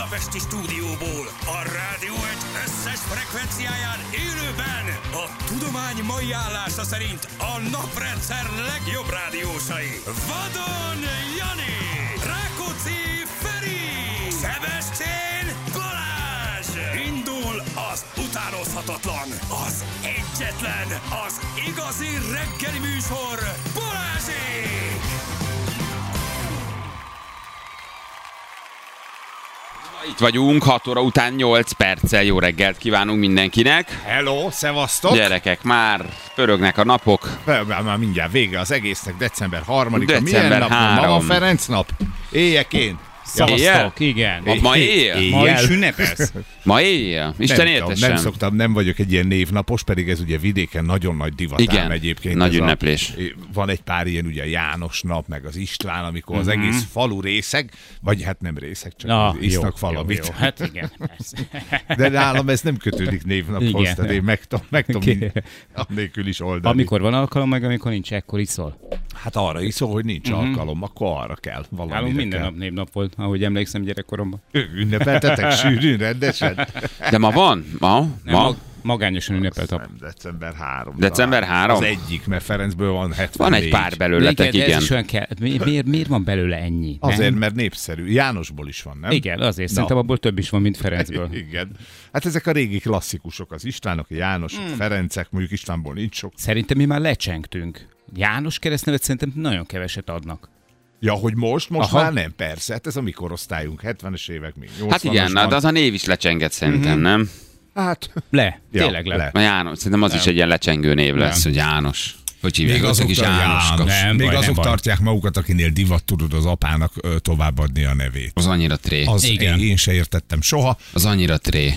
budapesti stúdióból, a rádió egy összes frekvenciáján élőben a tudomány mai állása szerint a naprendszer legjobb rádiósai. Vadon Jani, Rákóczi Feri, Sebestyén Balázs. Indul az utánozhatatlan, az egyetlen, az igazi reggeli műsor, Balázsék! Itt vagyunk, 6 óra után 8 perccel. Jó reggelt kívánunk mindenkinek. Hello, szevasztok! Gyerekek, már pörögnek a napok. Már mindjárt vége az egésznek, december 3-a. December Milyen nap? 3. Ma van Ferenc nap? Éjekén. Szavaztok, igen. Ma éjjel? Ma is ünnepelsz? Ma éjjel? Isten értesen. Nem vagyok egy ilyen névnapos, pedig ez ugye vidéken nagyon nagy divatám egyébként. Nagy ünneplés. Van egy pár ilyen ugye János nap, meg az István, amikor az egész falu részeg, vagy hát nem részeg, csak isznak valamit. Jó. Hát igen, persze. De nálam ez nem kötődik névnaphoz, tehát én meg tudom annélkül is oldani. Amikor van alkalom, meg amikor nincs, ekkor iszol. Hát arra iszol, hogy nincs alkalom, akkor arra kell valamire. Nálunk minden nap névnap volt, ahogy emlékszem gyerekkoromban. Ünnepeltetek sűrűn, rendesen? De ma van? Ma? Magányosan ünnepelt Nem, december 3. December 3? Az egyik, mert Ferencből van 74. Van egy pár belőletek, igen. Ez is olyan kell. Miért van belőle ennyi? Azért, nem? mert népszerű. Jánosból is van, nem? Igen, azért. Szerintem abból több is van, mint Ferencből. Igen. Hát ezek a régi klasszikusok, az Istvánok, a Jánosok, Ferencek, mondjuk Istvánból nincs sok. Szerintem mi már lecsengtünk. János keresztnevet szerintem nagyon keveset adnak. Ja, hogy most már nem, persze. Hát ez a mi korosztályunk, 70-es évek még. Hát igen, de az a név is lecsengett szerintem, nem? Hát... Tényleg le. A János, szerintem az is egy ilyen lecsengő név lesz, hogy János. Hogy hívják, azok is János. Még azok tartják magukat, akinél divat tudod az apának továbbadni a nevét. Az annyira tré. Én se értettem soha. Az annyira tré.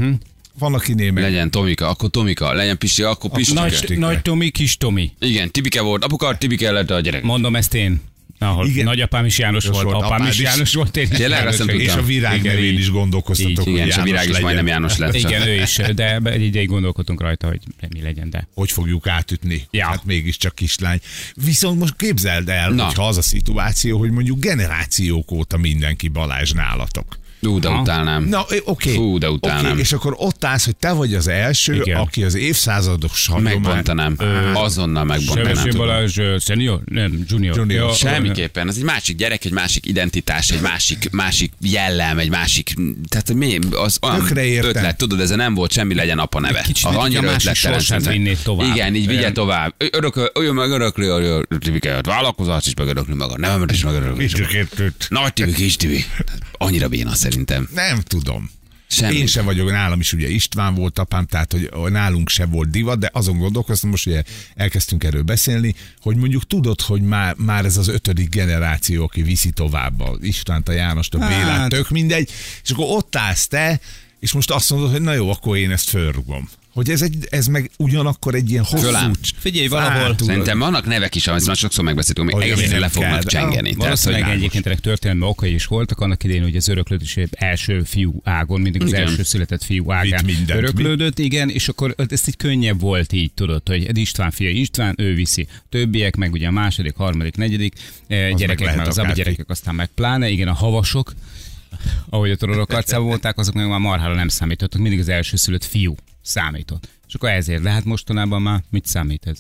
Van, akinél meg... Legyen Tomika, akkor Tomika, legyen Pisti, akkor Pistike. Nagy Tomi, kis Tomi. Igen, Tibike volt, apuka, Tibike lett a gyerek. Mondom ezt én. Ahol nagyapám is János volt, apám is János volt, én is János volt. És a Virág nevén is gondolkoztatok, hogy igen, és a Virág is majdnem János lett. Igen, ő is, de egy ideig gondolkodtunk rajta, hogy mi legyen, de... Hogy fogjuk átütni? Ja. Hát mégiscsak kislány. Viszont most képzeld el, hogyha az a szituáció, hogy mondjuk generációk óta mindenki Balázs nálatok. De utálnám. Na, oké. Fú, de utálnám. Okay, és akkor ott állsz, hogy te vagy az első, igen, aki az évszázados hagyomány... Megbontanám. Azonnal megbontanám. Sebestyén Balázs senior? Nem, junior. Semmiképpen. Ez egy másik gyerek, egy másik identitás, egy másik jellem, egy másik... Tehát mi? Az ötlet, tudod, ez nem volt semmi, legyen apa neve. Az annyira ötlettelen. Vinnéd tovább. Igen, így vigye tovább. Ő meg örökli a Tibiket. Vállalkozás is meg örökli maga. Nevemet is meg örökli. Nagy Tibi, kis Tibi. Annyira béna szerintem. Nem tudom. Semmi. Én sem vagyok, nálam is ugye István volt apám, tehát hogy nálunk se volt divat, de azon gondolkoztam, most ugye elkezdtünk erről beszélni, hogy mondjuk tudod, hogy már ez az 5. generáció, aki viszi tovább a Istvánt, a Jánost, a Bélát, tök mindegy, és akkor ott állsz te, és most azt mondod, hogy na jó, akkor én ezt fölrugom. Hogy ez meg ugyanakkor egy ilyen hosszú... Figyelj, valahol... Szerintem vannak nevek is, amit már sokszor megbeszéltünk, hogy egészen le fognak csengeni. Valószínűleg egyébként történelmi okai is voltak, annak idején, hogy az öröklődés első fiú ágon, mindig az első született fiú ágán öröklődött, igen, és akkor ezt így könnyebb volt így, tudod, hogy István fia István, ő viszi. Többiek meg ugye a második, harmadik, negyedik gyerekek, meg az gyerekek aztán meg pláne, igen, a havasok, ahogy a tororok arcában volták, azok meg már marhára nem számítottak, mindig az első szülött fiú számított. És akkor ezért lehet mostanában már mit számít ez?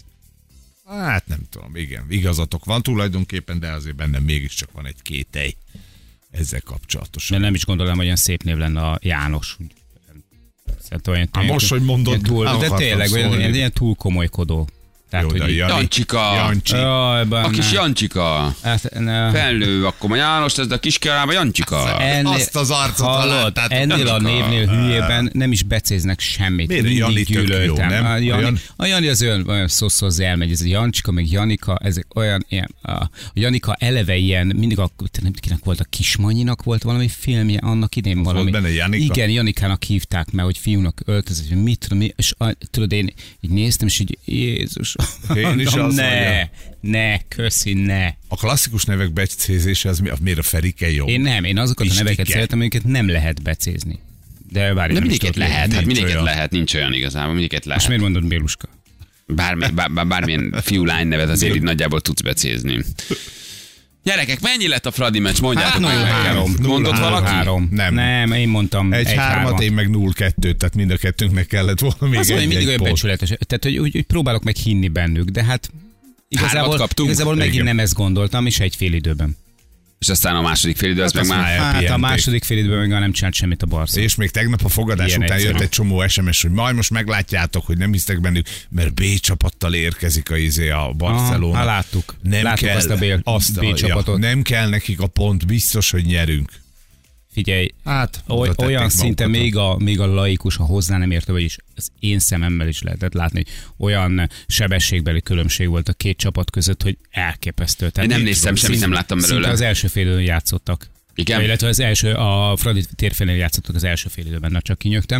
Hát nem tudom, igen, igazatok van tulajdonképpen, de azért bennem mégiscsak van egy kételj ezzel kapcsolatosan. De nem is gondolom, hogy olyan szép név lenne a János. Most, hogy mondod, de tényleg, ilyen túl komolykodó. Tehát, jó, hogy Jancsika. A kis Jancsika. Felnő, akkor a János, ez a kiskerába Jancsika. Azt az arcot hallod, ennél a névnél hülyében nem is becéznek semmit. Miért Jani tök jó, nem? A Jani az olyan szószóhoz elmegy, ez a Jancsika, meg Janika, ezek olyan ilyen, a Janika eleve ilyen, mindig nem kinek volt, a Kismanyinak volt valami filmje, annak idén valami. Volt benne Janika? Igen, Janikának hívták, mert hogy fiúnak öltözött, hogy mit tudom, és tudod, én így néztem, és így Jézus, én is ne, köszi, ne. A klasszikus nevek becézése, az miért a Ferike jó? Én azokat a neveket szeretem, amiket nem lehet becézni. De mindiket lehet, hát mindiket lehet, nincs olyan igazából, mindiket lehet. Most miért mondod Béluska? Bármilyen fiú-lány nevet azért így nagyjából tudsz becézni. Gyerekek, mennyi lett a Fradi meccs? Mondjátok meg. 0-3. Mondott valaki? 0-3. Nem, én mondtam 1-3-at, én meg 0-2-t, tehát mind a kettőnknek kellett volna még az egy mindig olyan pont. becsületes. Tehát, hogy próbálok meg hinni bennük, de hát igazából megint Igen. nem ezt gondoltam, és egy fél időben. És aztán a második félidő, az meg már... Hát a elpihenték. második fél időben meg már nem csinált semmit a Barca. És még tegnap a fogadás Ilyen után egyszerű. jött egy csomó SMS, hogy majd most meglátjátok, hogy nem hisztek bennük, mert B csapattal érkezik a Barcelona. Láttuk. Nem Láttuk kell, azt a B csapatot. nem kell nekik a pont, biztos, hogy nyerünk. Figyelj, Hát, olyan szinte még a laikus, a hozzá nem értő, vagyis az én szememmel is lehetett látni, hogy olyan sebességbeli különbség volt a két csapat között, hogy elképesztő. Én nem néztem, semmit nem láttam belőle. Szinte az első fél időn játszottak. Igen? Illetve a Fradi térfélen játszottak az első fél időben, na csak kinyögtem.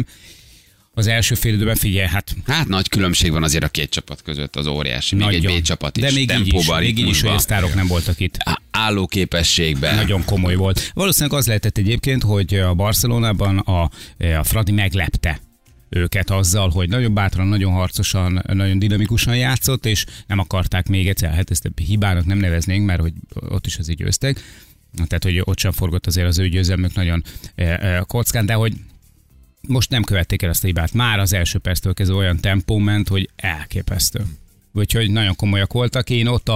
Az első fél időben figyelj, hát nagy különbség van azért a két csapat között, az óriási. Még nagyon. egy B csapat is. De még így is, hogy a sztárok nem voltak itt. Állóképességben. Nagyon komoly volt. Valószínűleg az lehetett egyébként, hogy a Barcelonában a Fradi meglepte őket azzal, hogy nagyon bátran, nagyon harcosan, nagyon dinamikusan játszott, és nem akarták még egyszer, hát ezt hibának nem neveznénk, mert hogy ott is az így győztek. Tehát, hogy ott sem forgott azért az ő győzelmük nagyon kockán, de hogy most nem követték el ezt a hibát. Már az első perctől kezdve olyan tempó ment, hogy elképesztő. Úgyhogy nagyon komolyak voltak. Én ott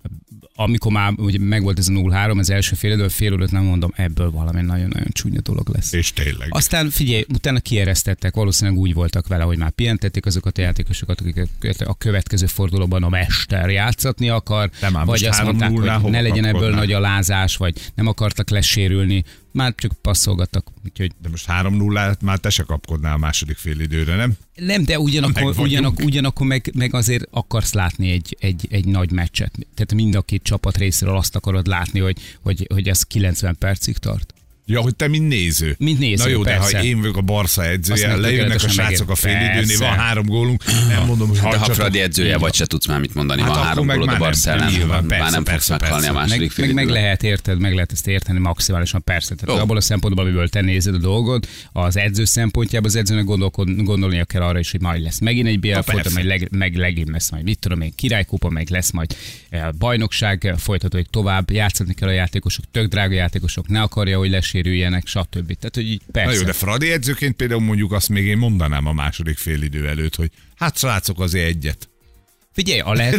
amikor már ugye megvolt ez a 0-3, az első fél időt nem mondom, ebből valami nagyon-nagyon csúnya dolog lesz. És tényleg. Aztán figyelj, utána kieresztettek, valószínűleg úgy voltak vele, hogy már pihentették azokat a játékosokat, akiket a következő fordulóban a mester játszatni akar, vagy azt mondták, hogy ne legyen ebből nagy alázás, vagy nem akartak lesérülni, már csak passzolgattak. Úgyhogy... De most 3-0-át már te se kapkodnál a második fél időre, nem? Nem, de ugyanakkor meg azért akarsz látni egy nagy meccset. Tehát mind a két csapat részéről azt akarod látni, hogy ez 90 percig tart. Ja, hogy te mint néző. Mint néző, na jó, persze. de ha én vagyok a Barca edzője, lejönnek a srácok a félidőnél, van 3 gólunk, nem mondom, hogy de ha Fradi edzője vagy, se tudsz már mit mondani, Hát van akkor 3 meg gólod a már Barca nem. ellen, Nyilván, már nem persze, fogsz meghalni a második fél meg időben. lehet ezt érteni maximálisan, persze. Tehát abból a szempontból, amiből te nézed a dolgot, az edző szempontjából az edzőnek gondolnia kell arra is, hogy majd lesz megint egy BL folytat, meg legint lesz majd, mit tudom én, királykupa, meg lesz majd bajnokság, folytatódik tovább, játszani kell a játékosok, tök drága játékosok, ne akarja, hogy lesérüljenek, stb. Tehát, hogy így persze. Na jó, de Fradi edzőként például mondjuk azt még én mondanám a második fél idő előtt, hogy hát srácok azért egyet. Figyelj,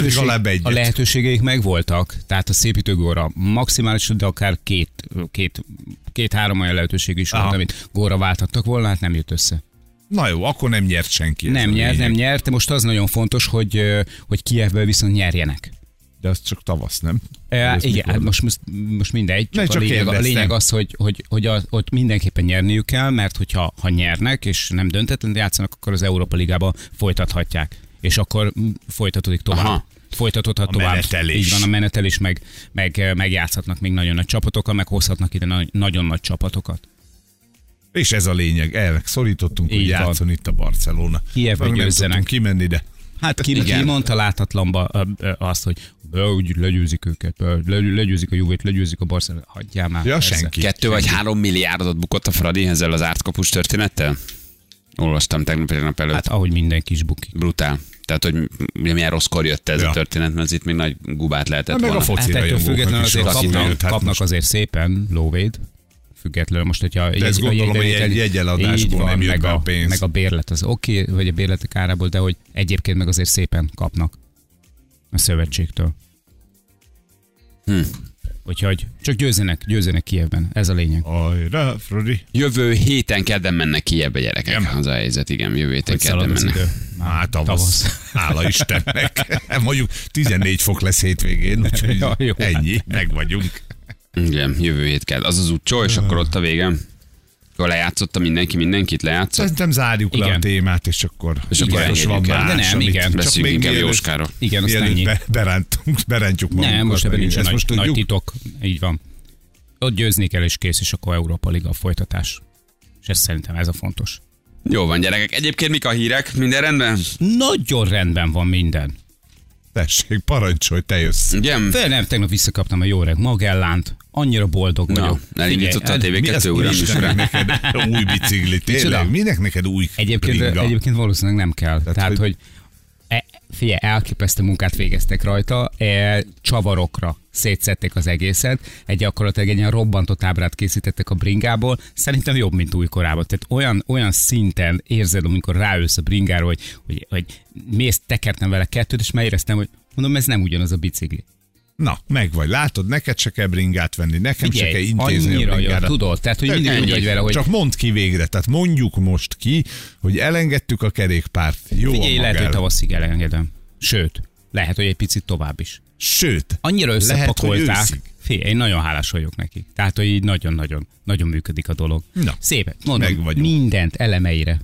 a lehetőségeik megvoltak, tehát a szépítőgóra maximális, de akár két-három olyan lehetőség is volt, amit góra válthattak volna, hát nem jött össze. Na jó, akkor nem nyert senki. Nem nyert, de most az nagyon fontos, hogy Kijevből viszont nyerjenek. De az csak tavasz, nem? Igen, hát most mindegy. Csak a lényeg az, hogy ott mindenképpen nyerniük kell, mert hogyha nyernek, és nem döntetlen játszanak, akkor az Európa Ligában folytathatják. És akkor folytatódik tovább. Aha. Folytatódhat tovább. Menetelés. Így van, a menetelés, meg játszhatnak még nagyon nagy csapatokkal, meg hozhatnak ide nagyon nagy csapatokat. És ez a lényeg, erre szorítottunk, hogy játszon itt a Barcelona. Kijevben győzzenek. Kimenni, de... Hát ki mondta láthatlanba azt, hogy úgy legyőzik őket, legyőzik a Juvét, legyőzik a Barcelonát, hagyjál már. Ja, senki. 2 vagy 3 milliárdot bukott a Fradi ezzel az ártkapus történettel? Olvastam tegnap előtt. Hát ahogy mindenki is bukik. Brutál. Tehát, hogy milyen rosszkor jött ez a történet, mert itt még nagy gubát lehetett volna. volna. Hát ettől függetlenül azért kapnak azért szépen lóvéd. Függetlenül most, hogyha de ezt gondolom, hogy egy jegyeladásból nem jött be a pénz. Meg a bérlet az oké, vagy a bérletek árából, de hogy egyébként meg azért szépen kapnak a szövetségtől. Úgyhogy csak győzzenek Kijevben, ez a lényeg. Ajra, Fradi. Jövő héten kedden mennek Kijevbe, gyerekek. Igen. Az a helyzet, igen, jövő héten kedden mennek. Hát tavasz. Hála Istennek. Mondjuk 14 fok lesz hétvégén, úgyhogy ennyi, meg vagyunk. Igen, jövő hét kell. Az utcsó, és akkor ott a vége. Akkor lejátszotta mindenkit lejátszott. Szerintem zárjuk le a témát, és akkor engedjük el. De nem, igen. Beszéljünk inkább Jóskáról. Igen, azt ennyi. Berántjuk magunkat. Nem, most ebben nincs nagy titok. Így van. Ott győzni kell, és kész, és akkor Európa Liga folytatás. És ez szerintem ez a fontos. Jó van, gyerekek. Egyébként mik a hírek? Minden rendben? Nagyon rendben van minden. Tessék, parancsolj, te jössz. Igen? Nem, tegnap visszakaptam a jó öreg Magellánt. Annyira boldog vagyok. Elindította a TV2 újra. Neked új bicikli, tényleg? Minek neked új Egyébként valószínűleg nem kell. Tehát hogy Figyelj, elképesztő munkát végeztek rajta, csavarokra szétszették az egészet, gyakorlatilag egy ilyen robbantott ábrát készítettek a bringából, szerintem jobb, mint újkorában. Tehát olyan szinten érzed, amikor ráülsz a bringáról, hogy mész, tekertem vele kettőt, és már éreztem, hogy mondom, ez nem ugyanaz a bicikli. Na, meg vagy, látod, neked se kell bringát venni, nekem se kell intézni a bringára. Tudod, tehát hogy mindig úgy vagy vele, hogy... Csak mondd ki végre, tehát mondjuk most ki, hogy elengedtük a kerékpárt. Jó. Figyelj, lehet, hogy tavaszig elengedem. Sőt, lehet, hogy egy picit tovább is. Sőt, annyira összepakolták. Figyelj, én nagyon hálás vagyok neki. Tehát, hogy így nagyon-nagyon működik a dolog. Na, szépen, mondom, mindent elemeire.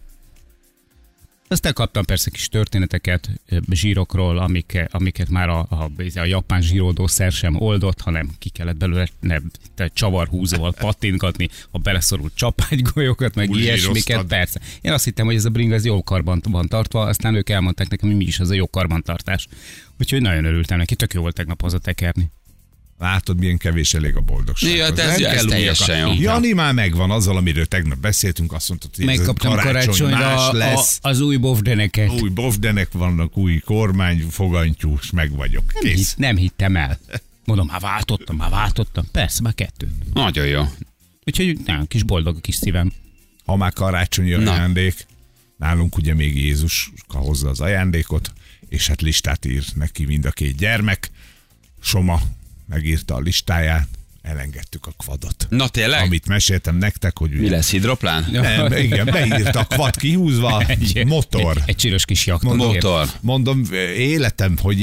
Aztán kaptam persze kis történeteket zsírokról, amiket már a japán zsíroldószer sem oldott, hanem ki kellett belőle csavarhúzóval pattintgatni, a beleszorult csapágygolyókat, meg ilyesmiket. Persze. Én azt hittem, hogy ez a bringa ez jó karban van tartva, aztán ők elmondták nekem, hogy mi is az a jó karbantartás. Úgyhogy nagyon örültem neki, tök jó volt tegnap hazatekerni. Látod, milyen kevés elég a boldogság. Ja, ez teljesen jó. Jani már megvan azzal, amiről tegnap beszéltünk, azt mondta, hogy megkaptam karácsonyra az új bovdeneket. Új bovdenek vannak, új kormány, fogantyú, és meg vagyok. Kész. Nem hittem el. Mondom, már váltottam. Persze, már 2. Nagyon jó. Úgyhogy nagyon kis boldog a kis szívem. Ha már karácsonyi ajándék, nálunk ugye még Jézus hozza az ajándékot, és hát listát ír neki mind a 2 gyermek. Soma megírta a listáját, elengedtük a quadot. Na tényleg? Amit meséltem nektek, hogy... Mi lesz, hidroplán? Nem, igen, beírta a quad kihúzva, motor. Egy csinos kis jakt. Motor. Mondom, életem, hogy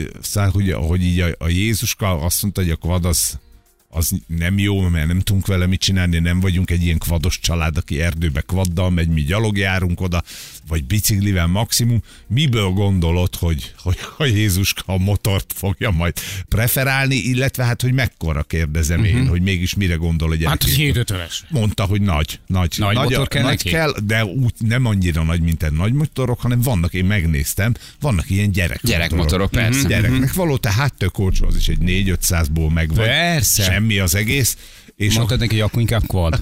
így a Jézuska azt mondta, hogy a quad az nem jó, mert nem tudunk vele mit csinálni, nem vagyunk egy ilyen quados család, aki erdőbe quaddal megy, mi gyalog járunk oda, vagy biciklivel maximum. Miből gondolod, hogy a Jézuska a motort fogja majd preferálni, illetve hát, hogy mekkora kérdezem én, hogy mégis mire gondol a gyerek. Hát, hogy 750-es. Mondta, hogy nagy motor kell nagy kell, de úgy nem annyira nagy, mint egy nagy motorok, hanem vannak, én megnéztem, vannak ilyen gyerekmotorok. Persze. Gyereknek való, tehát tök olcsó, az is egy 400-500-ból megvan. Persze. Semmi az egész. És mondtad neki, hogy akkor inkább quad.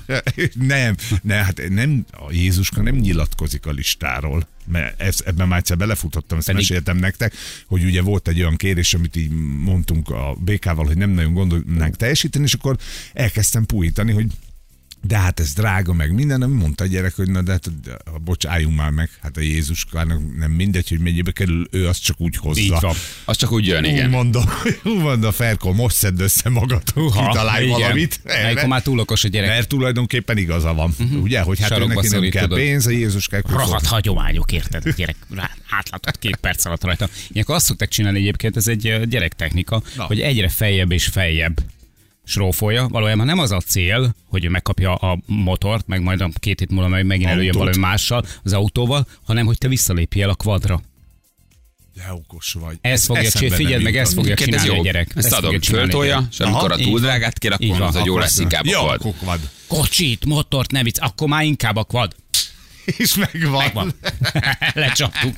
nem, a Jézuska nem nyilatkozik a listáról. Mert ebben már egyszer belefutottam, ezt meséltem nektek, hogy ugye volt egy olyan kérés, amit így mondtunk a BK-val, hogy nem nagyon gondolnánk teljesíteni, és akkor elkezdtem puhítani, hogy de hát ez drága, meg minden, nem mondta a gyerek, hogy na de hát, bocs, álljunk már meg, hát a Jézuskának nem mindegy, hogy mennyibe kerül, ő azt csak úgy hozza. Így van. Az csak úgy jön, igen. Mondom, Ferko, most szedd össze magad, kitalálj valamit. Amikor már túl okos a gyerek. Mert tulajdonképpen igaza van. Ugye, hogy hát sarokba neki nem kell tudod. pénz, a Jézuskák. Rohadt hagyományok, érted? A gyerek átlátott 2 perc alatt rajta. Ilyenkor azt szokták csinálni egyébként, ez egy gyerektechnika, hogy egyre feljebb és feljebb srófolja. Valójában nem az a cél, hogy ő megkapja a motort, meg majd a 2 hét múlva megint előjön valami mással, az autóval, hanem hogy te visszalépjél a quadra. De okos vagy. Ez fogja csinálni, figyeld meg, ezt fogja csinálni a gyerek. Ezt adom, föltolja, és amikor a túl drágát kér, akkor az, hogy jó lesz inkább a quad. Kocsit, motort, ne vicc, akkor már inkább a quad. És megvan. Lecsaptuk.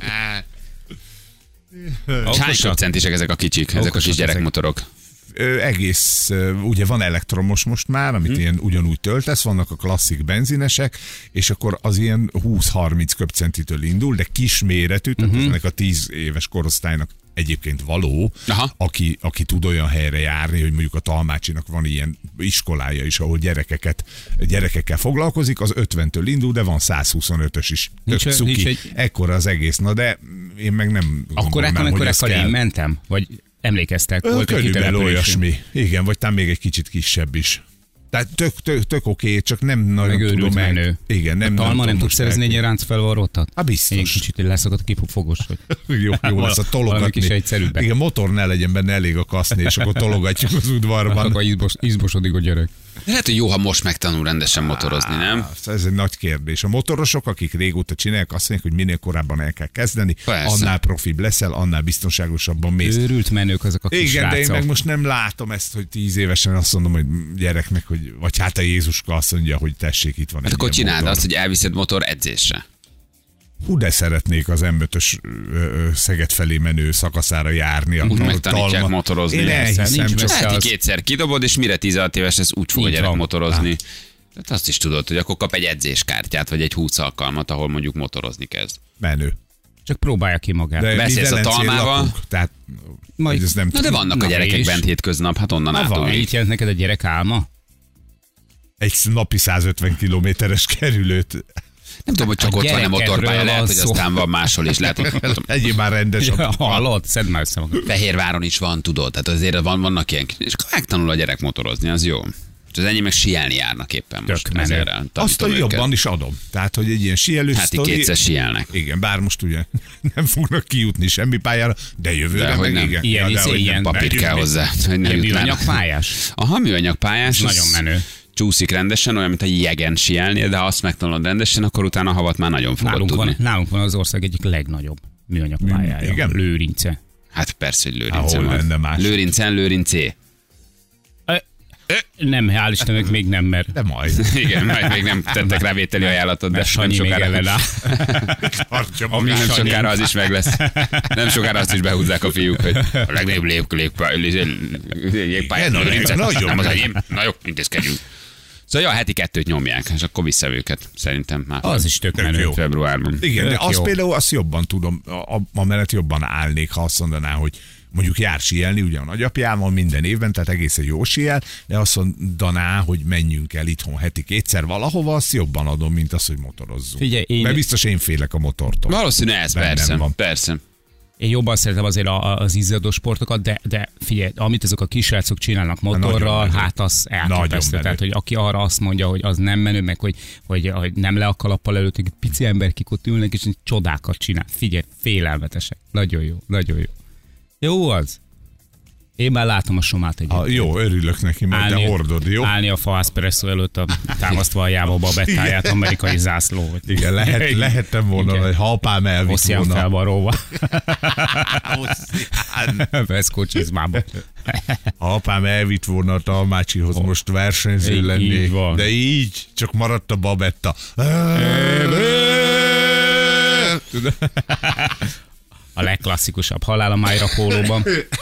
Hány köpcentisek ezek a kicsik, ezek a kis gyerekmotorok? Egész, ugye van elektromos most már, amit ilyen ugyanúgy töltesz, vannak a klasszik benzinesek, és akkor az ilyen 20-30 köpcentitől indul, de kisméretű, tehát ennek a 10 éves korosztálynak egyébként való, aki tud olyan helyre járni, hogy mondjuk a Talmácsinak van ilyen iskolája is, ahol gyerekekkel foglalkozik, az 50-től indul, de van 125-ös is. Tök cuki. Ekkora az egész. Na de én meg nem gondolnám, hogy ez kell. Én mentem? Vagy emlékeztek? Volt körülbelül olyasmi. Igen, vagy talán még egy kicsit kisebb is. Tehát tök oké, csak nem nagyon tudom meg. Igen, nem Talma nem tudsz szerezni egy ráncfelvarrótat? Biztos. Én kicsit leszakadt a kipufogos, hogy jó lesz a tologatni. Is egyszerűbbek. Igen, motor ne legyen benne, elég a kaszni, és akkor tologatjuk az udvarban. Akkor izmosodik a gyerek. Lehet, hogy jó, ha most megtanul rendesen motorozni, nem? Ez egy nagy kérdés. A motorosok, akik régóta csinálják, azt mondják, hogy minél korábban el kell kezdeni, annál profibb leszel, annál biztonságosabban mész. Őrült menők azok a kis igen, de én meg most nem látom ezt, hogy 10 évesen azt mondom, hogy gyereknek, hogy, vagy hát a Jézuska azt mondja, hogy tessék, itt van. Hát akkor csináld azt, hogy elviszed motor edzésre. Hú, de szeretnék az M5-ös Szeged felé menő szakaszára járni. Megtanítják motorozni. Én elhiszem, csak heti 2-szer kidobod, és mire 16 éves, ez úgy fog a gyerek motorozni. Tehát azt is tudod, hogy akkor kap egy edzéskártyát, vagy egy 20 alkalmat, ahol mondjuk motorozni kezd. Menő. Csak próbálja ki magát. De beszélsz a talmával. Tehát, Majd, ez nem Na de vannak a gyerekek és? bent hétköznap, hát onnan van. átugrik. Mit jelent neked a gyerek álma? egy napi 150 kilométeres kerülőt. Nem tudom, hogy csak A ott van a gyerekedről motorpálya, lehet, van hogy szó. aztán van máshol is. Lehet, hogy Egyéb már rendes. Hallod? Szedd már össze magad. Fehérváron is van, tudod, tehát azért vannak ilyen, és akkor megtanul a gyerek motorozni, az jó. És az enyém meg síelni járnak éppen most. Tök menő. Ezerrel Azt tanítom a jobban őket. is adom. Tehát, hogy egy ilyen síelő Heti sztori- kétszer síelnek. Igen, bár most ugye nem fognak kijutni semmi pályára, de jövőre De hogy meg nem. igen. Ilyen de izé, hogy ilyen nem. Papír Megyünk kell mi? hozzá, hogy ne Ilyen jutnának. műanyagpályás? Aha, műanyagpályás. Nagyon az menő. Csúszik rendesen, olyan, mint a jegen síelnél, de ha azt megtanulod rendesen, akkor utána a havat már nagyon fogod tudni. Nálunk van az ország egyik legnagyobb műanyagpályája. Igen? Lőrince. Hát persze, hogy Lőrincen Ahol lenne van. más. Lőrincé. Nem, hál' Istennek még nem, mert De majd. Igen, majd még nem tettek rá vételi ajánlatot, de mert nem Sanyi még sokára, ellenáll. Tartja ami magát. nem sokára az is meg lesz. Nem sokára azt is behúzzák a fiúk, hogy a legnagyobb légpályát Igen, Lőrincen. nagyon Nem az menő. enyém. Na jó, intézkedjünk. Szóval ja, heti 2-t nyomják, és akkor vissza őket, szerintem már. Az is tök Tök menő. jó. Februárban. Igen, de Tök azt jó. például azt jobban tudom, amellett jobban állnék, ha azt mondaná, hogy mondjuk jár síelni, ugye a nagyapjával minden évben, tehát egészen jó síel, de azt mondaná, hogy menjünk el itthon heti kétszer valahova, azt jobban adom, mint az, hogy motorozzunk. Figyelj, én- Mert biztos én félek a motortól. Valószínű ez, Bennem persze. van. Persze. Én jobban szeretem azért az izzadó sportokat, de figyelj, amit ezek a kisrácok csinálnak motorral, nagyon hát az elképesztő. menő. Tehát, hogy aki arra azt mondja, hogy az nem menő, meg hogy nem le a kalappal előtt, hogy pici emberkik ott ülnek, és csodákat csinál. Figyelj, félelmetesek. Nagyon jó, nagyon jó. Jó az. Én már látom a somát egyébként. Jó, örülök neki, mert te hordod, jó? Állni a fa espresso előtt, támasztva a járóba a bettáját, amerikai zászló. Vagy. Igen, lehettem volna, Igen. hogy ha apám elvitt Oszján volna. felvarróva. Veszkó csizmába. Ha apám elvitt volna a Talmácsihoz, most versenyző Így lennék. van. De így, csak maradt a babetta. A legklasszikusabb halál a Májra pólóban.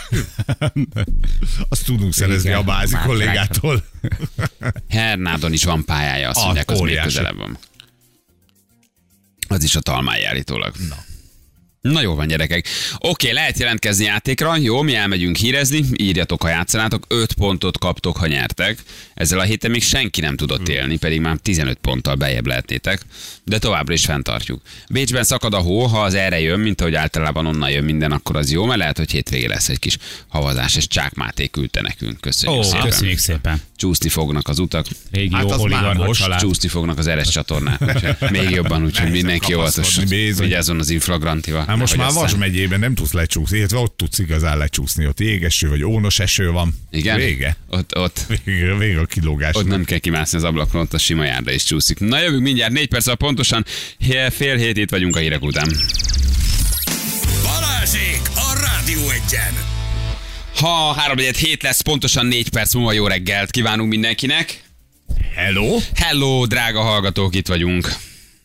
Azt tudunk szerezni Igen, a bázi már kollégától. Hernádon is van pályája, azt mondják, az még óriási. közelebb van. Az is a Talmály állítólag. Na jó van, gyerekek. Oké, lehet jelentkezni játékra. Jó, mi elmegyünk hírezni. Írjatok, ha játszanátok. 5 pontot kaptok, ha nyertek. Ezzel a héten még senki nem tudott élni, pedig már 15 ponttal beljebb lehetnétek. De továbbra is fenntartjuk. Bécsben szakad a hó, ha az erre jön, mint ahogy általában onnan jön minden, akkor az jó, mert lehet, hogy hétvégén lesz egy kis havazás, és Csák Máté küldte nekünk. Köszönjük szépen. Köszönjük szépen. Csúszni fognak az utak, Régi Hát jó az oligarcha mámos, család. csúszni fognak az RS csatornán. Úgyhogy még jobban, úgyhogy mindenki óvatos. kapaszkodni, bizony. Vigyázzon az inflagrantival. Hát most nehogy már aztán- Vas megyében nem tudsz lecsúszni, illetve ott tudsz igazán lecsúszni, ott jégeső vagy ónos eső van. Igen? Vége. Ott Vége a kilógás. Ott nem kell kimászni az ablakon, ott a sima járda is csúszik. Na jövünk mindjárt 4 perccel pontosan, fél hét itt vagyunk a hírek után. Balázsék a Rádió Egyen! Ha 3-7 lesz, pontosan 4 perc múlva jó reggelt kívánunk mindenkinek. Hello? Hello, drága hallgatók, itt vagyunk.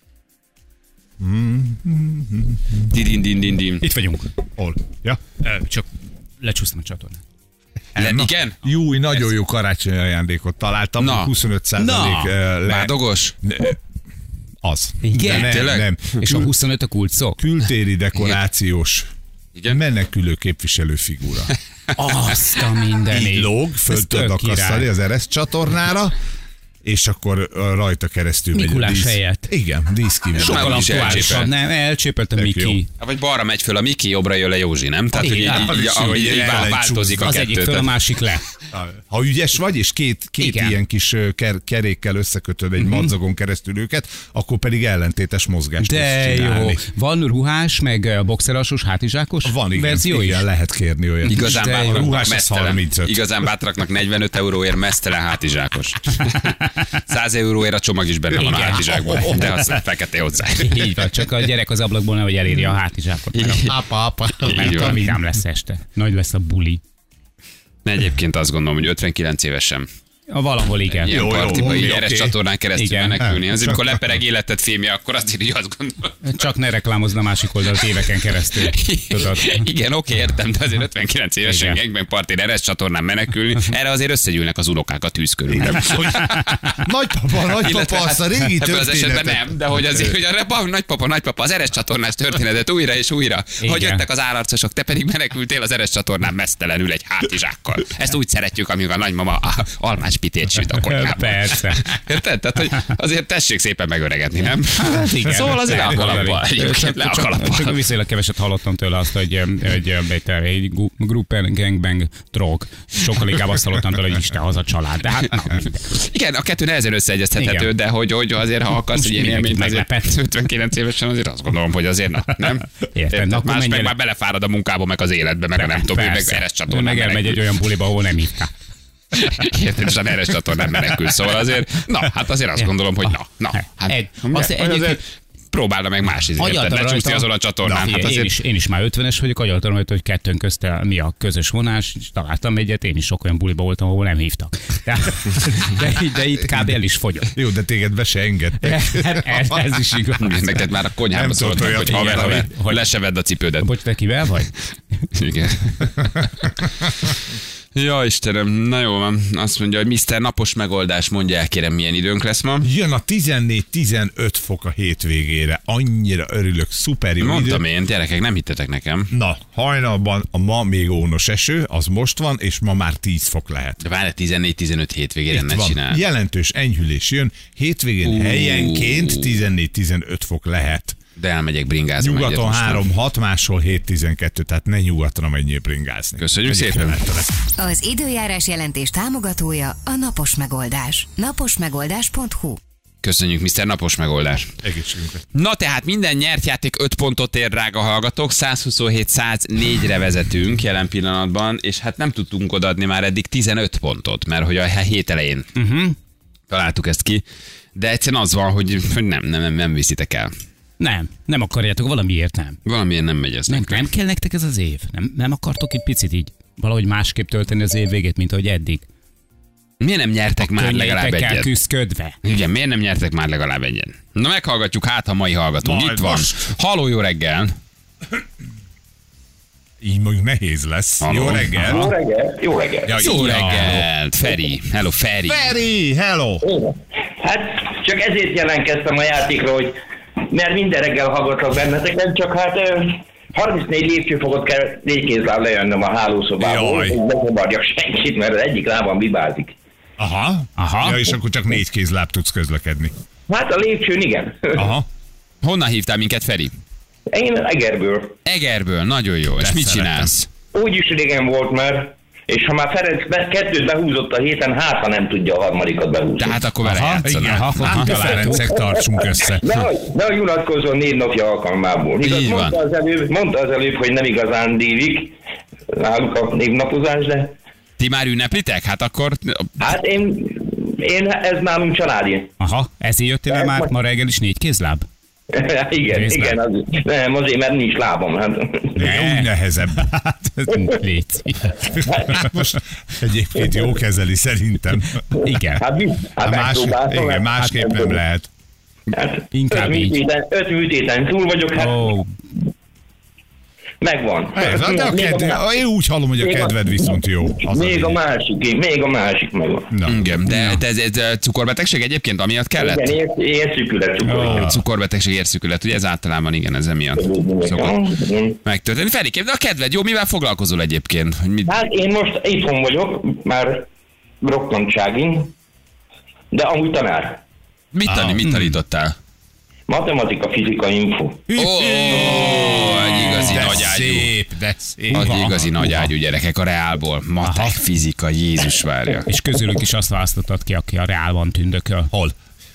Din. Itt vagyunk. Hol? Ja? Csak lecsúsztam a csatornát. Igen? Júj, nagyon jó karácsonyi ajándékot találtam. Na. 25% Bádogos? Az. Igen? De nem, Tényleg? nem. És a 25 a kulcsszó? Kültéri dekorációs Igen? menekülő képviselő figura. Azt a mindenit. Így lóg, föl Ez tudod tök akasztani király. az Eresz csatornára, és akkor rajta keresztül megy a Mikulás dísz. helyett. Igen, díszkivel. Sokkal Sokkal is aktuálisabb. elcsépelt. Nem, elcsépelt a Tök Miki. jó. Hát vagy balra megy föl a Miki, jobbra jön le Józsi, nem? Tehát, hogy így, Igen, így, az is jó, hogy el változik a Az kettő. egyik föl, a másik le. Ha ügyes vagy, és két Igen. ilyen kis kerékkel összekötöd egy madzagon keresztül őket, akkor pedig ellentétes mozgást De tudsz jó. csinálni. Van ruhás, meg boxeralsós, hátizsákos Van, igen, verzió igen, is? lehet kérni olyat. Igazán De jó. bátraknak Ruhás az mesztelen. 35. Igazán bátraknak 45 euróért mesztelen hátizsákos. 100 euróért a csomag is benne van a Igen. hátizsákban, de az fekete hozzá. Így van, csak a gyerek az ablakból nehogy elérje a hátizsákot. Apa. Így van. Nem lesz este. Nagy lesz a buli. Egyébként azt gondolom, hogy 59 évesen Valahol igen. Ilyen partiba így eres csatornán keresztül menekülni. Azért, amikor lepereg életed fémje, akkor azért így azt gondolom. Csak ne reklámozna a másik oldalt éveken keresztül. Tudod? Igen, oké, értem, de azért 59 évesen gangbang partin eres csatornán menekülni. Erre azért összegyűlnek az unokák a tűz körül. Nagypapa, azt a régi ebből az esetben nem, de hogy azért, hogy a nagypapa, az eres csatornás történetet újra és újra. Igen. Hogy jöttek az állarcosok, te pedig menekültél az eres csatornán mesztelenül egy hátizsákkal. Ezt úgy szeretjük, amikor a nagymama almás pitét süt a konyhában. Persze. Érted? Tehát, hogy azért tessék szépen megöregedni, nem? Hát igen. Szóval azért le a kalappal. Csak viszonylag keveset hallottam tőle azt, hogy egy gruppen gangbang drog. Sokkal inkább azt hallottam tőle, hogy Isten haza család. De hát, igen, a kettő nehezen összeegyeztethető, de hogy azért, ha akarsz egy ilyen élményt, azért 59 évesen azért azt gondolom, hogy azért nem. Érted? Más meg már belefárad a munkába, meg az életbe, meg a nem tudom, meg eres csatornán. Meg elmegy egy olyan buliba, ahol nem hívták. Érted, és a neres csatornán menekül, szóval azért, hát azért azt gondolom, hogy azért próbálna meg más ízért, lecsúszni azon a csatornán. Hát én is már 50-es vagyok, agyaltam rajta, hogy kettőnk közte mi a közös vonás, és találtam egyet, én is sok olyan buliba voltam, ahol nem hívtak. De itt kb. El is fogyott. Jó, de téged be se engedtek. Ez is igaz. Neked már a konyhában szóltak, hogy haver, hogy le se vedd a cipődet. Bocs, te kivel vagy? Igen. Ja, Istenem, na jó van. Azt mondja, hogy Mr. Napos megoldás, mondja el, kérem, milyen időnk lesz ma. Jön a 14-15 fok a hétvégére. Annyira örülök, szuper jó Mondtam én, gyerekek, nem hittetek nekem. Na, hajnalban a ma még ónos eső, az most van, és ma már 10 fok lehet. De várj, 14-15 hétvégére ne csinál. Jelentős enyhülés jön, hétvégén helyenként 14-15 fok lehet. De elmegyek bringázni. Nyugaton 3-6, máshol 7-12, tehát ne nyugatra menjél bringázni. Köszönjük szépen. Az időjárás jelentés támogatója a Napos Megoldás. Naposmegoldás.hu. Köszönjük, Mr. Napos megoldás. Egészségünkre. Na tehát minden nyert játék 5 pontot ér, drága hallgatók. 127-104-re vezetünk jelen pillanatban, és hát nem tudtunk odaadni már eddig 15 pontot, mert hogy a hét elején találtuk ezt ki, de egyszerűen az van, hogy nem viszitek el. Nem akarjátok, valamiért nem. Valamiért nem megy ez. Nem kell nektek ez az év? Nem akartok egy picit így valahogy másképp tölteni az év végét, mint ahogy eddig? Miért nem nyertek már legalább egyet? Küzdködve. Igen, miért nem nyertek már legalább egyet? Na meghallgatjuk a mai hallgatónk. Itt van. Halló, jó reggel. Így mondjuk nehéz lesz. Halló. Jó reggel. Jó reggel. Jó reggel. Ja, jó reggel. Feri. Hello, Feri. Feri, hello. Hát csak ezért jelentkeztem a játékra, hogy mert minden reggel hallgatlak benneteket, csak hát 34 lépcsőfokot kell 4 kézláb lejönnöm a hálószobából, hogy ne zavarjak senkit, mert az egyik lábam bibázik. Aha. Ja, és akkor csak 4 kézláb tudsz közlekedni. Hát a lépcsőn igen. Aha. Honnan hívtál minket, Feri? Én Egerből. Egerből, nagyon jó. És mit csinálsz? Úgyis régen volt már, és ha már Ferenc 2 behúzott a héten, hát ha nem tudja a harmadikat behúzni. Tehát akkor vele játszanak. Ferencek, tartsunk össze. Ne unatkozzon 4 napja alkalmából. Mondta az előbb, hogy nem igazán dívik náluk a névnapozás, de... Ti már ünneplitek? Hát akkor... Hát én ez nálunk családi. Aha, ezért jöttél el már ma reggel is 4 kézláb? Igen, nem, azért, mert nincs lábam. Hát. Úgy nehezebb. Légy. Most egyébként jó kezeli szerintem. Igen. Hát másképp nem lehet. Hát, inkább 5 műtéten túl vagyok, hát megvan. Én úgy hallom, hogy a kedved viszont jó. Még a másik megvan. Igen, de ez cukorbetegség egyébként, amiatt kellett? Igen, érszűkület cukor. Cukorbetegség, érszűkület, ugye ez általában igen, ez emiatt szokott megtörténni. Felikém, de a kedved jó, mivel foglalkozol egyébként? Hát én most itthon vagyok, már rokkantságin, de amúgy tanár. Mit tanítottál? Matematika, fizika, info. Egy igazi nagyágyú. De szép. Az igazi nagyágyú gyerekek a reálból. Matek, fizika, Jézus várja. És közülük is azt választottad ki, aki a reálban tündököl. Hol?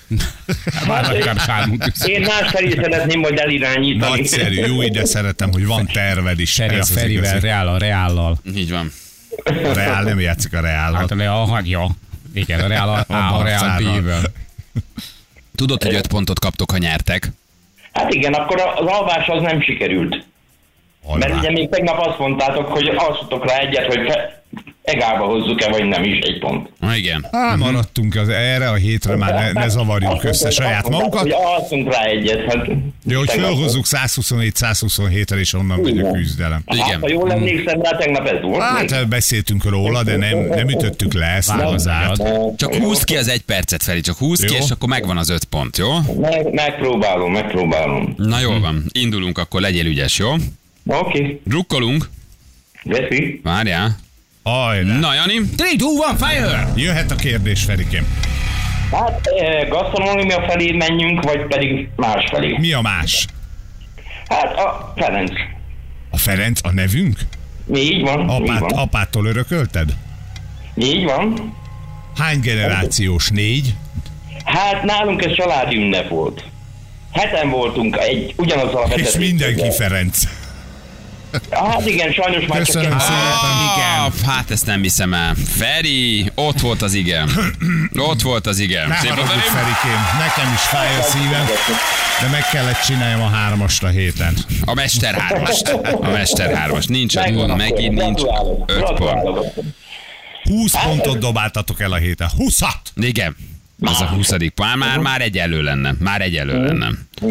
Én más felé szeretném majd elirányítani. Nagyszerű, jó, ide szeretem, hogy van terved is. Feri a Ferivel, reállal. Így van. A reál nem játszik a reállal. Hát ja. Igen, a reál B-vel. Tudod, hogy 5 pontot kaptok, ha nyertek? Hát igen, akkor az alvás az nem sikerült. Mert ugye még tegnap azt mondtátok, hogy alszotok rá egyet, hogy egába hozzuk-e, vagy nem is, egy pont. Igen. Maradtunk erre a hétre, már ne zavarjuk össze saját magunkat. Hogy alszunk rá egyet. Hát, Jó, hogy felhozzuk 127-127-re, és onnan megy a küzdelem. Hát, ha jól emlékszem rá, tegnap ez volt. Hát beszéltünk róla, de nem ütöttük le ezt az át. Csak húzd ki az 1 percet, Feri, csak húzd ki, Jó. és akkor megvan az 5 pont, jó? Megpróbálom. Na jól van, indulunk, akkor legyél ügyes, jó? Oké. Drukkolunk. Veszi. Várjál. Hajrá. Na, Jani? 3, 2, 1, fire! Jöhet a kérdés, Ferikém. Hát gasztronómia felé menjünk, vagy pedig más felé? Mi a más? Hát a Ferenc. A Ferenc a nevünk? Így van. Így van. Apától örökölted? Így van. Hány generációs? 4? Hát nálunk ez családi ünnep volt. Heten voltunk ugyanazzal a És vezetéssel. mindenki Ferenc. Hát igen, sajnos már Köszönöm csak szépen. Hát ezt nem hiszem el. Feri, ott volt az igen. Ott volt az igen. Ne Szép haragudj, Ferim. Ferikém, nekem is fáj a szívem, de meg kellett csináljam a 3-ast a héten. A Mester 3-ast. A Mester 3-ast. Nincs 5 megvan pont, akkor. megint nincs 5 pont. Gratulálok. 20 pontot dobáltatok el a héten. 20-at! Igen. Az a 20. Már egyenlő lenne. Már egyenlő lenne.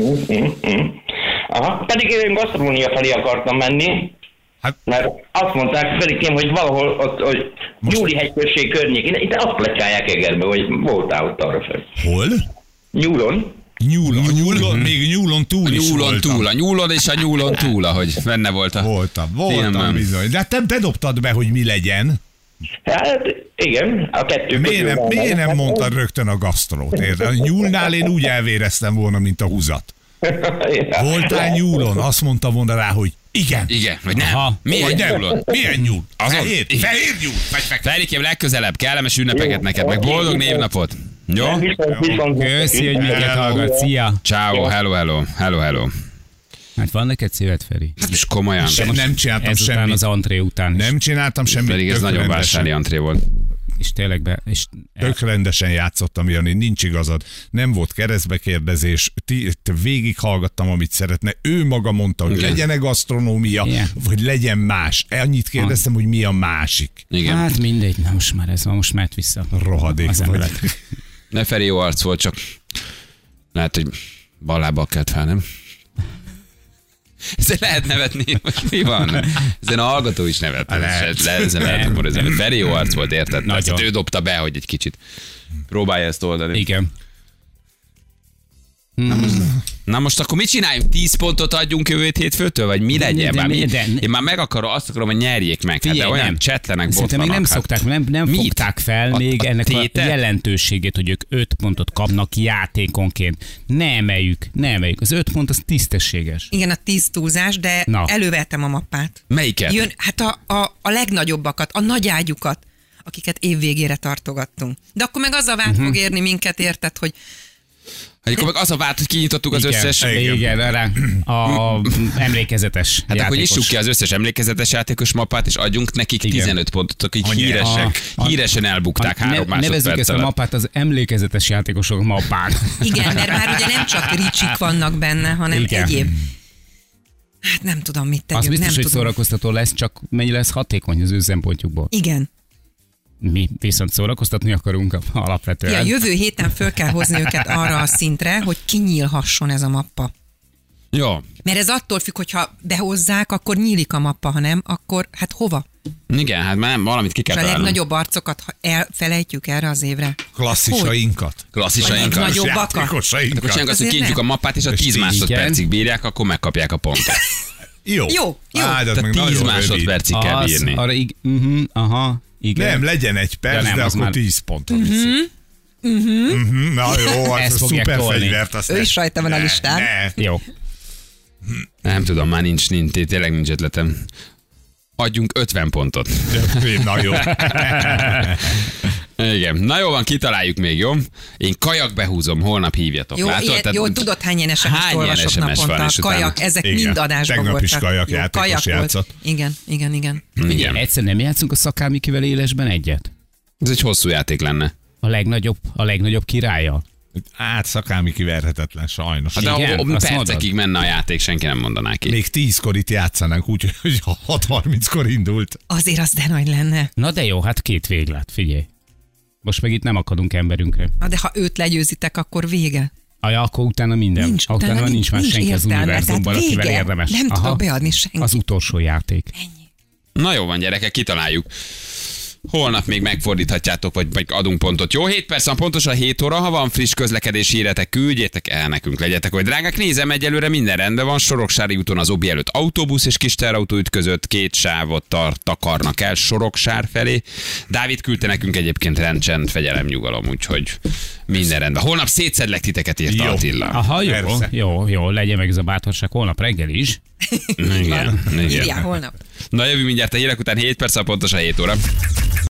Aha, pedig én gasztronómia felé akartam menni, Hát- mert azt mondták Ferikém, hogy valahol ott, hogy Nyúli hegyközség környékén, itt azt pletykálják Egerbe, hogy voltál ott arra fel. Hol? Nyúlon. Nyúlon, még nyúlon túl is Nyúlon voltam. túl, a nyúlon és a nyúlon túl, ahogy benne volt a... Voltam filmben. bizony. De te bedobtad be, hogy mi legyen. Hát igen, a kettő Miért nem mondtad rögtön a gasztrót? Érted? A nyúlnál én úgy elvéreztem volna, mint a húzat. Voltál nyúlon? Azt mondta volna rá, hogy igen. Igen, vagy nem. Aha. Milyen Vagy nem. nyúlon? Milyen nyúl? Azon- Fehér? igen. Fehér nyúl? Vagy fekete? Ferikém, legközelebb kellemes ünnepeket Jó. neked, meg Oké. boldog névnapot. Jó? Viszont. Köszi, hogy minket hallgat. Szia! Ciao, hello. Hát van neked szíved, Feri? És komolyan. Nem csináltam Ezután semmit. az antré után. Nem csináltam semmit. Pedig ez tök nagyon rendesen. vásári antré volt. És tényleg és Tök rendesen játszottam, Jani, nincs igazad. Nem volt keresztbekérdezés, végighallgattam, amit szeretne. Ő maga mondta, hogy Igen. legyen-e gasztronómia, Igen. vagy legyen más. Annyit kérdeztem, hogy mi a másik. Igen. Hát mindegy, na most már ez van, most mehet vissza. Rohadék Az vagy. emberek. Ne Feri jó arc volt, csak lehet, hogy ballábbal kelt fel, nem? Ezen lehet nevetni, most mi van? Ezen a hallgató is nevet. Ezen lehet humorizni. Feri jó arc volt, érted? Nagyon. Persze, ő dobta be, hogy egy kicsit próbálja ezt oldani. Igen. Na most akkor mit csináljunk? 10 pontot adjunk jövő hétfőtől? Vagy mi legyen? de- Én már azt akarom, hogy nyerjék meg. Hát de olyan nem. csetlenek, Szerintem még nem botlanak. szokták, nem Mit? fogták fel A- még a ennek a tétet? jelentőségét, hogy ők 5 pontot kapnak játékonként. Ne emeljük. Az 5 pont az tisztességes. Igen, a 10 túlzás, de Na. elővettem a mappát. Melyiket? Jön, hát a legnagyobbakat, a nagy ágyukat, akiket évvégére tartogattunk. De akkor meg az a vád fog érni minket, érted, hogy Akkor meg az a vált, hogy kinyitottuk az összes... Igen, rá. A emlékezetes Hát akkor játékos. nyissuk ki az összes emlékezetes játékos mappát, és adjunk nekik Igen. 15 pontot, akik Annyi. híresen elbukták 3 másodperc Nevezzük ezt a alatt. mappát az emlékezetes játékosok mappán. igen, mert már ugye nem csak ricsik vannak benne, hanem Igen. egyéb. Hát nem tudom, mit Az tegyünk, biztos, nem hogy tudom. szórakoztató lesz, csak mennyi lesz hatékony az ő szempontjukból. Igen. Mi viszont szórakoztatni akarunk alapvetően. Ja, jövő héten föl kell hozni őket arra a szintre, hogy kinyílhasson ez a mappa. Jó. Mert ez attól függ, hogyha behozzák, akkor nyílik a mappa, ha nem, akkor hát hova? Igen, hát már nem, valamit ki kell És a találnunk. legnagyobb arcokat felejtjük erre az évre. Klasszisainkat. Klasszisainkat. Vagy nagyobb- Jobbakat? Akkor Játékosainkat. csináljuk azt, hogy Azért kinyitjuk a nem. mappát, és a És 10 így, másodpercig bírják, akkor megkapják a pontot. Jó. Jó. Á, de az Tehát meg 10 nagyon másodpercig kell Az, bírni. arra aha, igen. Nem, legyen egy perc, Ja, nem, de az akkor már- 10 pontot viszik. Na jó, az Ezt a fogják szuper tolni. fegyvert. Azt Ő is rajta van a listán. Jó. Nem tudom, már nincs, tényleg nincs ötletem. Adjunk 50 pontot. Na jó. Igen. Na jó van, kitaláljuk még, jó? Én kajak behúzom, holnap hívjatok. Jó, Látod? Tehát- jó, tudod, hány ilyen SMS-t Hány ilyen olvasok SMS van, naponta? és utána- Kajak, ezek Igen. mind adásban Tegnap voltak. is kajakjátékos Kajak volt. játszott. Igen. Igen. Egyszer nem játszunk a Szakámikivel élesben egyet? Ez egy hosszú játék lenne. A legnagyobb királya? Hát Szakámi kiverhetetlen, sajnos. Hát de percekig menne a játék, senki nem mondaná ki. Még 10-kor itt játszanánk, úgyhogy 6:30-kor indult. Azért az de nagy lenne. Na de jó, hát 2 véglát, figyelj. Most meg itt nem akadunk emberünkre. Na de ha őt legyőzitek, akkor vége. Akkor utána minden. Utána nincs már senki az univerzumban, akivel érdemes. Nem tudok beadni senki. Az utolsó játék. Ennyi. Na jó van, gyerekek, kitaláljuk. Holnap még megfordíthatjátok, vagy adunk pontot. Jó, 7 perc van pontosan 7 óra. Ha van friss közlekedési híretek, küldjétek el nekünk, legyetek, hogy drágák. Nézem, egyelőre minden rendben van. Soroksári úton az Obi előtt autóbusz és kis teherautó ütközött, 2 sávot takarnak el Soroksár felé. Dávid küldte nekünk egyébként rendcsend, fegyelem, nyugalom, úgyhogy minden rendben. Holnap szétszedlek titeket, írta Attila. Aha, jó, legyen meg ez a bátorság holnap reggel is. Igen. Írjál holnap. Na jövő mindjárt a hírek után 7 perc, pontosan 7 óra.